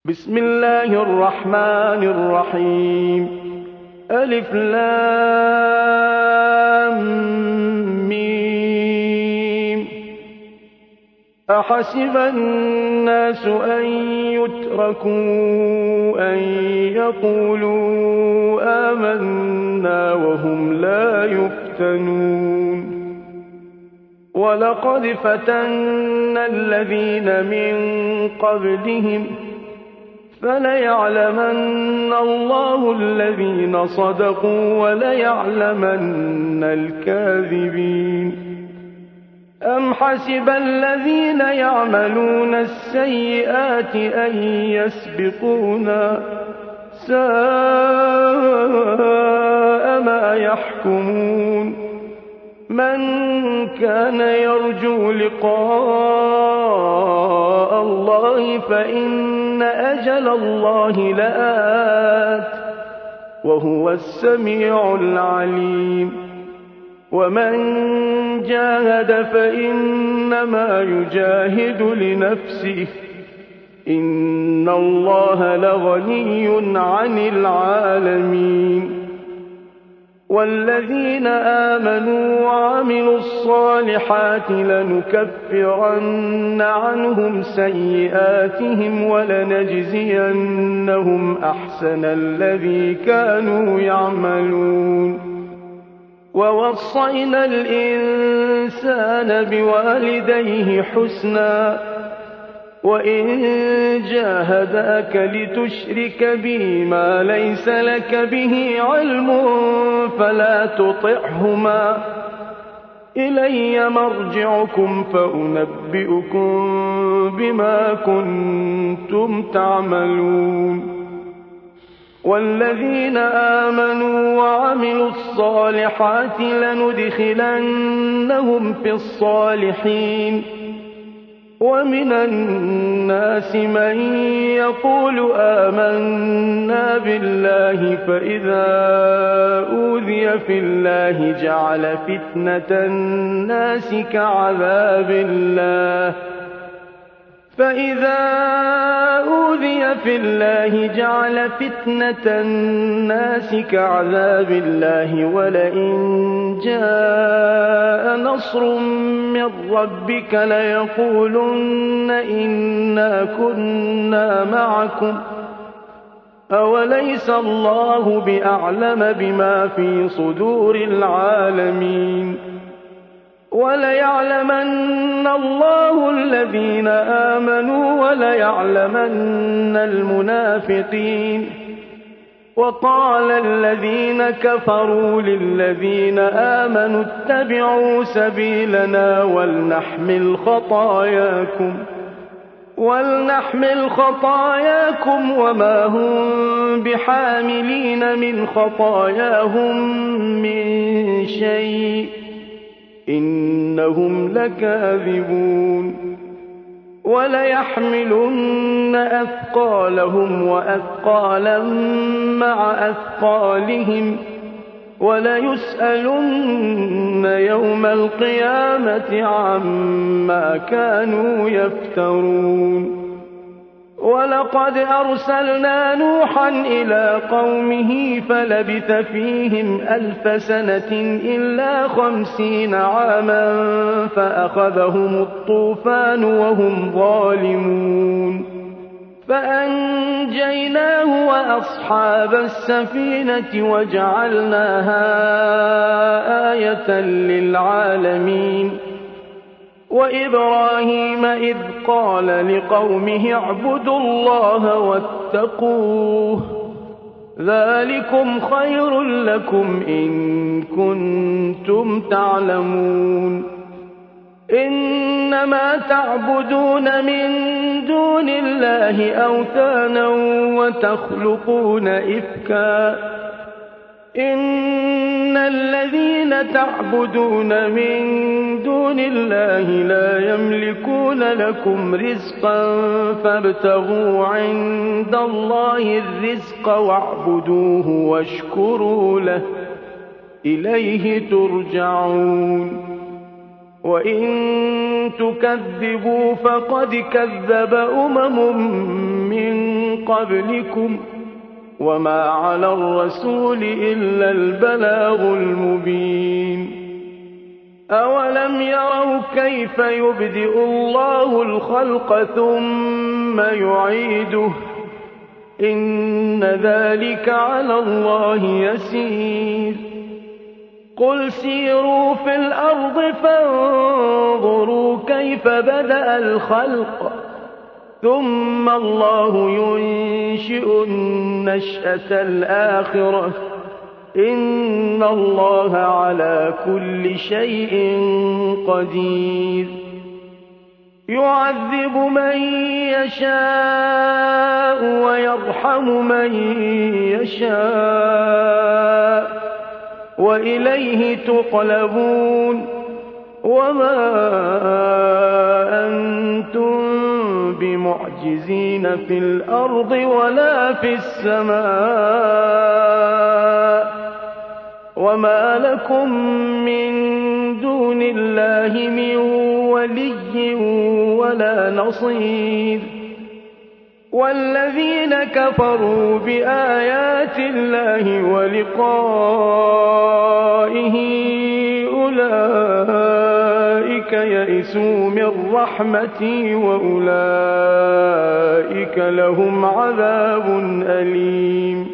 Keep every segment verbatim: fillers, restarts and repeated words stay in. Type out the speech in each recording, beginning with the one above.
بسم الله الرحمن الرحيم ألف لام ميم أحسب الناس أن يتركوا أن يقولوا آمنا وهم لا يفتنون ولقد فتنا الذين من قبلهم فليعلمن الله الذين صدقوا وليعلمن الكاذبين أم حسب الذين يعملون السيئات أن يسبقونا ساء ما يحكمون من كان يرجو لقاء الله فإن أجل الله لآت وهو السميع العليم ومن جاهد فإنما يجاهد لنفسه إن الله لغني عن العالمين والذين آمنوا وعملوا الصالحات لنكفرن عنهم سيئاتهم ولنجزينهم أحسن الذي كانوا يعملون ووصينا الإنسان بوالديه حسنا وإن جاهداك لتشرك بي ما ليس لك به علم فلا تطعهما إلي مرجعكم فأنبئكم بما كنتم تعملون والذين آمنوا وعملوا الصالحات لندخلنهم في الصالحين ومن الناس من يقول آمنا بالله فإذا أوذي في الله جعل فتنة الناس كعذاب الله فإذا أوذي في الله جعل فتنة الناس كعذاب الله ولئن جاء نصر من ربك ليقولن إنا كنا معكم أوليس الله بأعلم بما في صدور العالمين وليعلمن الله الذين آمنوا وليعلمن المنافقين وقال الذين كفروا للذين آمنوا اتبعوا سبيلنا ولنحمل خطاياكم ولنحمل خطاياكم وما هم بحاملين من خطاياهم من شيء إنهم لكاذبون وليحملن أثقالهم وأثقالا مع أثقالهم وليسألن يوم القيامة عما كانوا يفترون ولقد أرسلنا نوحا إلى قومه فلبث فيهم ألف سنة إلا خمسين عاما فأخذهم الطوفان وهم ظالمون فأنجيناه وأصحاب السفينة وجعلناها آية للعالمين وإبراهيم إذ قال لقومه اعبدوا الله واتقوه ذلكم خير لكم إن كنتم تعلمون إنما تعبدون من دون الله أوثانا وتخلقون إفكا إن الذين تعبدون من دون الله لا يملكون لكم رزقا فابتغوا عند الله الرزق واعبدوه واشكروا له إليه ترجعون وإن تكذبوا فقد كذب أمم من قبلكم وما على الرسول إلا البلاغ المبين أولم يروا كيف يبدئ الله الخلق ثم يعيده إن ذلك على الله يسير قل سيروا في الأرض فانظروا كيف بدأ الخلق ثم الله ينشئ النشأة الآخرة إن الله على كل شيء قدير يعذب من يشاء ويرحم من يشاء وإليه تقلبون وما أنتم بمعجزين في الأرض ولا في السماء وما لكم من دون الله من ولي ولا نصير والذين كفروا بآيات الله ولقائه أولئك يئسوا من رحمتي وأولئك لهم عذاب أليم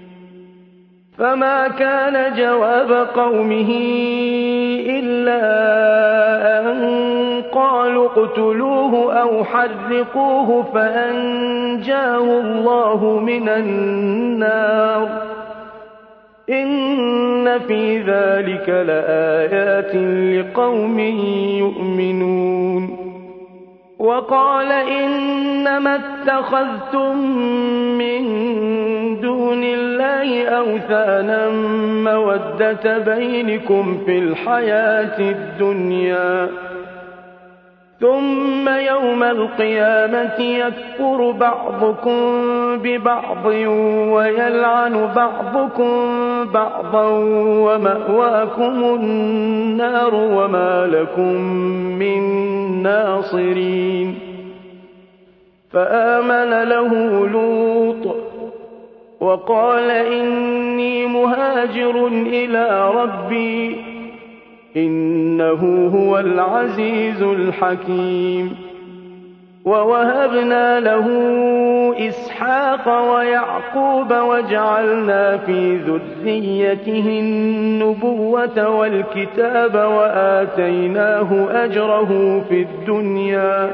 فما كان جواب قومه إلا أن قالوا اقتلوه أو حرقوه فأنجاه الله من النار إن في ذلك لآيات لقوم يؤمنون وقال إنما اتخذتم من دون الله أوثانا مودة بينكم في الحياة الدنيا ثم يوم القيامة يكفر بعضكم ببعض ويلعن بعضكم بعضا ومأواكم النار وما لكم من ناصرين فآمن له لوط وقال إني مهاجر إلى ربي إنه هو العزيز الحكيم ووهبنا له إسحاق ويعقوب وجعلنا في ذريته النبوة والكتاب وآتيناه أجره في الدنيا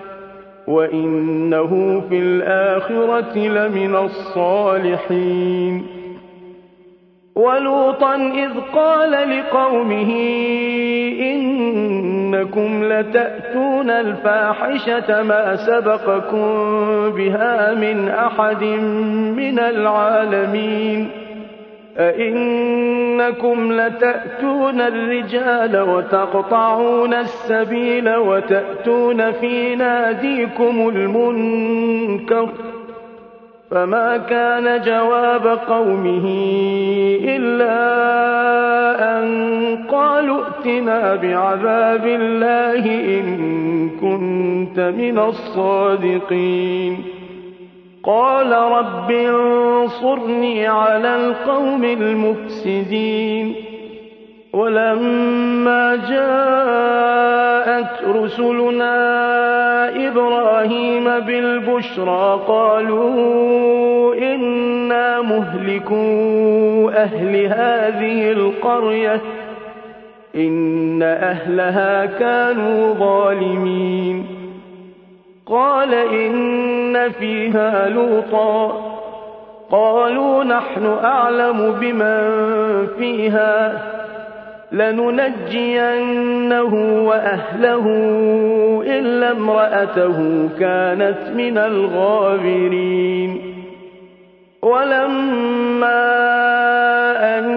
وإنه في الآخرة لمن الصالحين ولوطا إذ قال لقومه إنكم لتأتون الفاحشة ما سبقكم بها من أحد من العالمين أئنكم لتأتون الرجال وتقطعون السبيل وتأتون في ناديكم المنكر فما كان جواب قومه إلا أن قالوا ائتنا بعذاب الله إن كنت من الصادقين قال رب انصرني على القوم المفسدين ولما جاءت رسلنا إبراهيم بالبشرى قالوا إنا مهلكو أهل هذه القرية إن أهلها كانوا ظالمين قال إن فيها لوطا قالوا نحن أعلم بمن فيها لننجينه وأهله إلا امرأته كانت من الغابرين ولما أن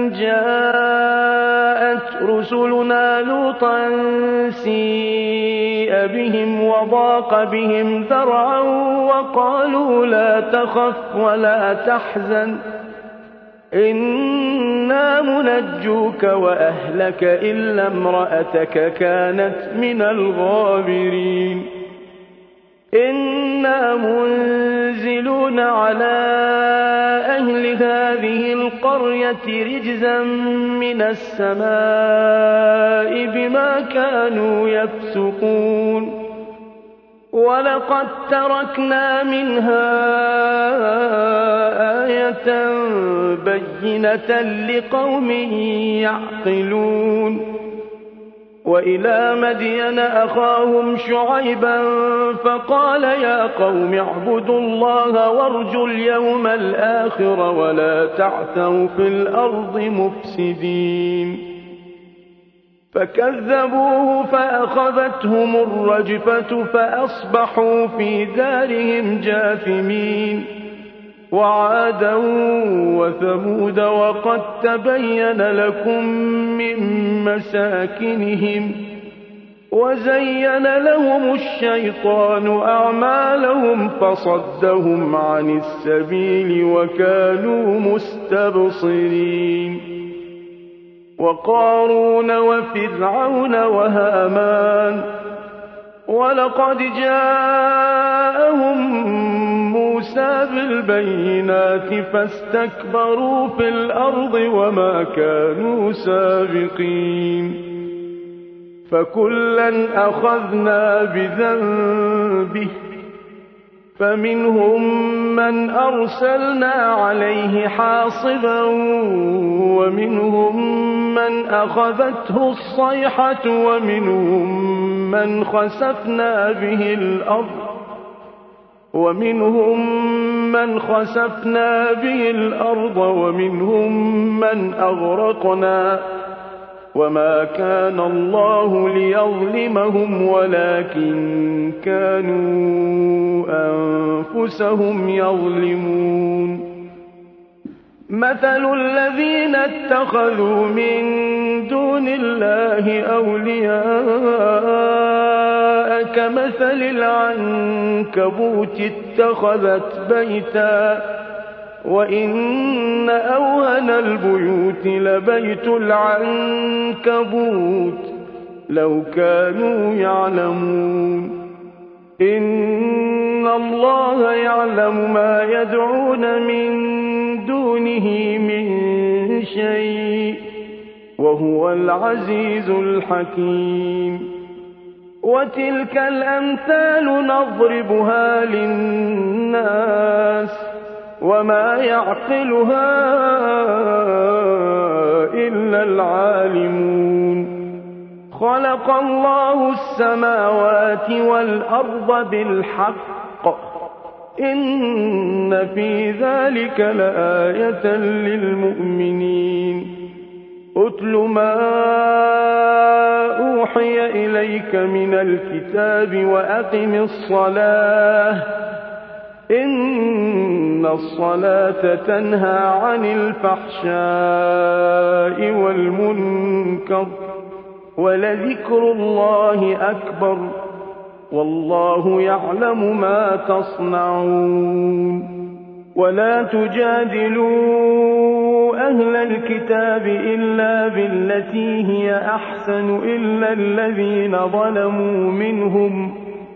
جاءت رسلنا لوطا سيء بهم وضاق بهم ذرعا وقالوا لا تخف ولا تحزن إنا منجوك وأهلك إلا امرأتك كانت من الغابرين إنا منزلون ينزلون على أهل هذه القرية رجزا من السماء بما كانوا يفسقون ولقد تركنا منها آية بينة لقوم يعقلون وإلى مدين أخاهم شعيبا فقال يا قوم اعبدوا الله وارجوا اليوم الآخر ولا تعثوا في الأرض مفسدين فكذبوه فأخذتهم الرجفة فأصبحوا في دارهم جاثمين وعادا وثمود وقد تبين لكم من مساكنهم وزين لهم الشيطان أعمالهم فصدهم عن السبيل وكانوا مستبصرين وقارون وفرعون وهامان ولقد جاءهم موسى بالبينات فاستكبروا في الأرض وما كانوا سابقين فكلا أخذنا بذنبه فمنهم من أرسلنا عليه حاصبا ومنهم من أخذته الصيحة ومنهم من خسفنا به الأرض ومنهم من خسفنا به الأرض ومنهم من أغرقنا وما كان الله ليظلمهم ولكن كانوا أنفسهم يظلمون مثل الذين اتخذوا من دون الله أولياء كمثل العنكبوت اتخذت بيتا وإن أوهن البيوت لبيت العنكبوت لو كانوا يعلمون إن الله يعلم ما يدعون من دونه من شيء وهو العزيز الحكيم وتلك الأمثال نضربها للناس وما يعقلها إلا العالمون خلق الله السماوات والأرض بالحق إن في ذلك لآية للمؤمنين أتل ما أوحي إليك من الكتاب وأقم الصلاة إن الصلاة تنهى عن الفحشاء والمنكر ولذكر الله أكبر والله يعلم ما تصنعون ولا تجادلوا أهل الكتاب إلا بالتي هي أحسن إلا الذين ظلموا منهم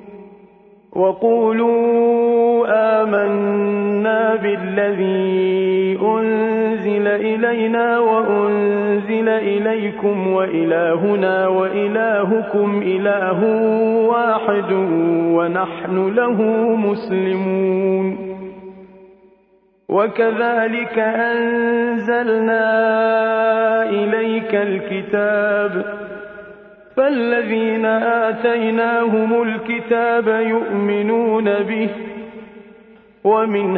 وقولوا آمنا بالذي أنزل إلينا وأنزل إليكم وإلهنا وإلهكم إله واحد ونحن له مسلمون وكذلك أنزلنا إليك الكتاب فالذين آتيناهم الكتاب يؤمنون به ومن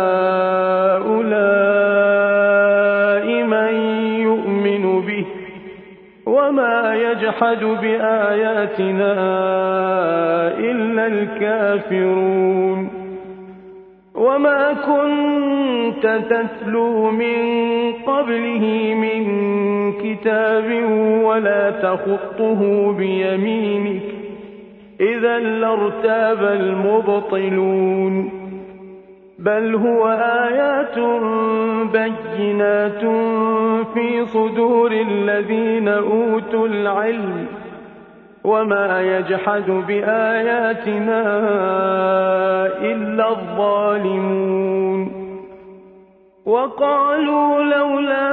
هؤلاء من يؤمن به وما يجحد بآياتنا إلا الكافرون وما كنت تتلو من قبله من كتاب ولا تخطه بيمينك إذا لارتاب المبطلون بل هو آيات بينات في صدور الذين أوتوا العلم وما يجحد بآياتنا إلا الظالمون وقالوا لولا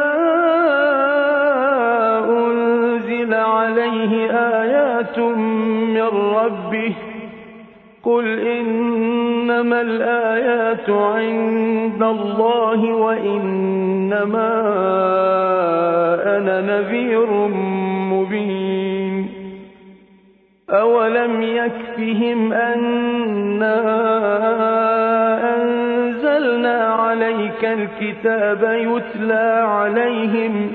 أنزل عليه آيات من ربه قل إنما الآيات عند الله وإنما أنا نذير مبين أولم يكفهم أنا أنزلنا عليك الكتاب يتلى عليهم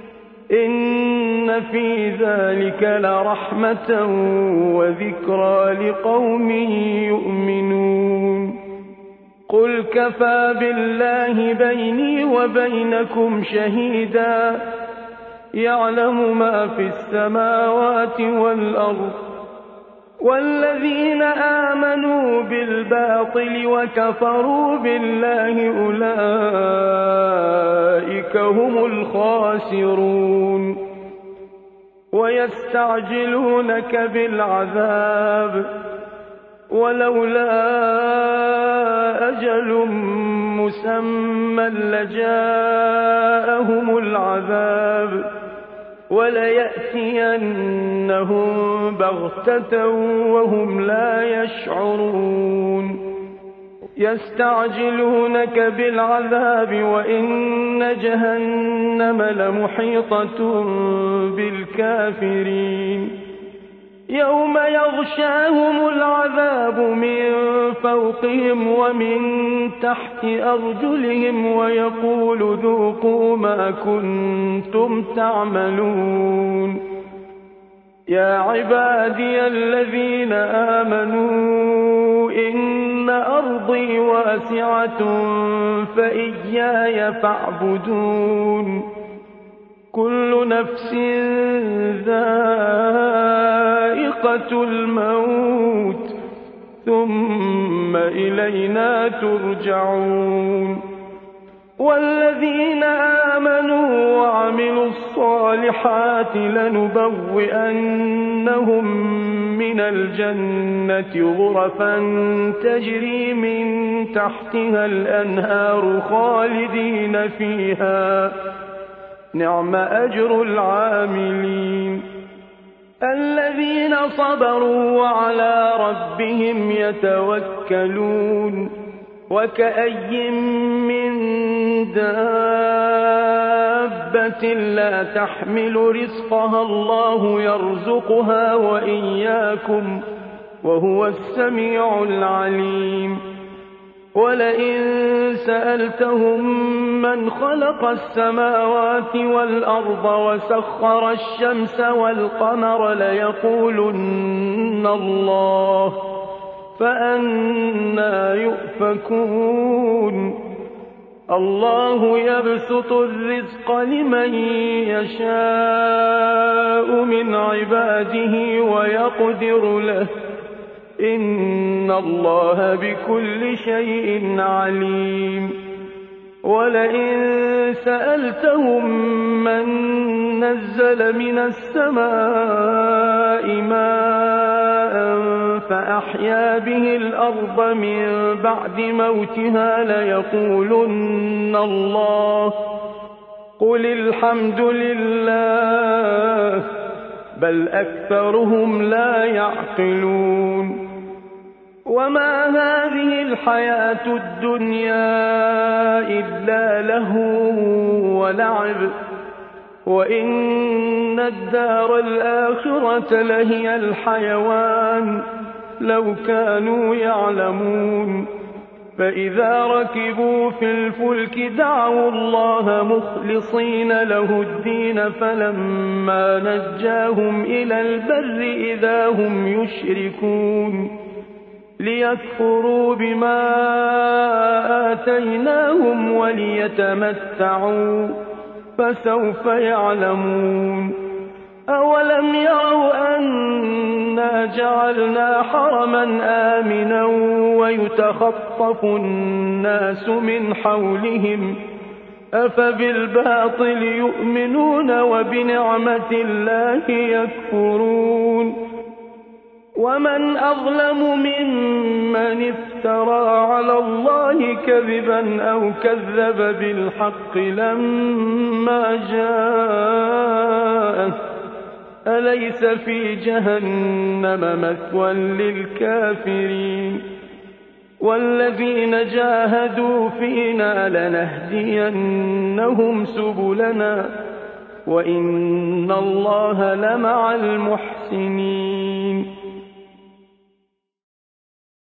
إن في ذلك لرحمة وذكرى لقوم يؤمنون قل كفى بالله بيني وبينكم شهيدا يعلم ما في السماوات والأرض والذين آمنوا بالباطل وكفروا بالله أولئك هم الخاسرون ويستعجلونك بالعذاب ولولا أجل مسمى لجاءهم العذاب وليأتينهم بغتة وهم لا يشعرون يستعجلونك بالعذاب وإن جهنم لمحيطة بالكافرين يوم يغشاهم العذاب من فوقهم ومن تحت أرجلهم ويقول ذوقوا ما كنتم تعملون يا عبادي الذين آمنوا إن أرضي واسعة فإياي فاعبدون كل نفس ذائقة الموت ثم إلينا ترجعون والذين آمنوا وعملوا الصالحات لنبوئنهم من الجنة غرفا تجري من تحتها الأنهار خالدين فيها نعم أجر العاملين الذين صبروا وعلى ربهم يتوكلون وكأي من دابة لا تحمل رزقها الله يرزقها وإياكم وهو السميع العليم ولئن سألتهم من خلق السماوات والأرض وسخر الشمس والقمر ليقولن الله فأنى يؤفكون الله يبسط الرزق لمن يشاء من عباده ويقدر له إن الله بكل شيء عليم ولئن سألتهم من نزل من السماء ماء فأحيا به الأرض من بعد موتها ليقولن الله قل الحمد لله بل أكثرهم لا يعقلون وما هذه الحياة الدنيا إلا لهو ولعب وإن الدار الآخرة لهي الحيوان لو كانوا يعلمون فإذا ركبوا في الفلك دعوا الله مخلصين له الدين فلما نجاهم إلى البر إذا هم يشركون ليكفروا بما آتيناهم وليتمتعوا فسوف يعلمون أولم يروا أنا جعلنا حرما آمنا ويتخطف الناس من حولهم أفبالباطل يؤمنون وبنعمة الله يكفرون ومن أظلم ممن افترى على الله كذبا أو كذب بالحق لما جاءه أليس في جهنم مثوى للكافرين والذين جاهدوا فينا لنهدينهم سبلنا وإن الله لمع المحسنين